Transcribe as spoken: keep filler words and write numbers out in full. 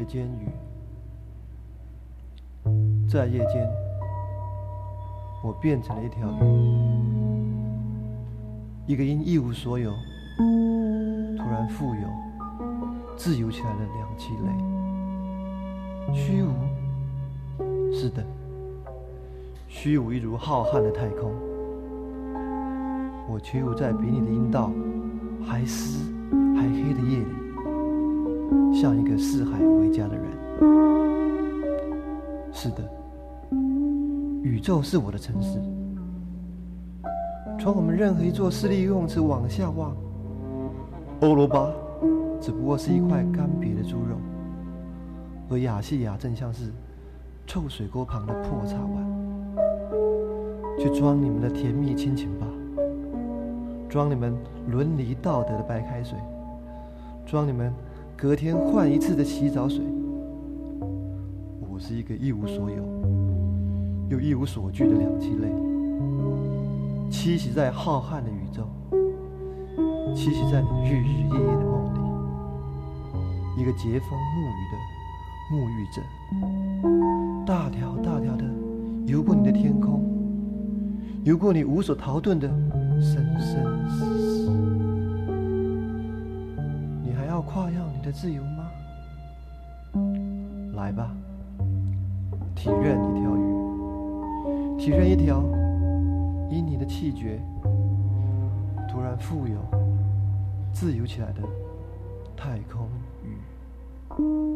间雨，在夜间，我变成了一条鱼，一个因一无所有，突然富有、自由起来的两栖类。虚无，是的，虚无一如浩瀚的太空。我屈服在比你的阴道还湿还黑的夜里，像一个四海为家的人。是的，宇宙是我的城市。从我们任何一座私立游泳池往下望，欧罗巴只不过是一块干瘪的猪肉，而亚细亚正像是臭水沟旁的破茶碗。去装你们的甜蜜亲情吧，装你们伦理道德的白开水，装你们隔天换一次的洗澡水。我是一个一无所有又一无所惧的两栖类，栖息在浩瀚的宇宙，栖息在你日日夜夜的梦里，一个栉风沐雨的沐浴者，大条大条的游过你的天空，游过你无所逃遁的生生死死。你还要夸耀你的自由吗？来吧，体认一条鱼，体认一条因你的气绝突然富有、自由起来的太空鱼。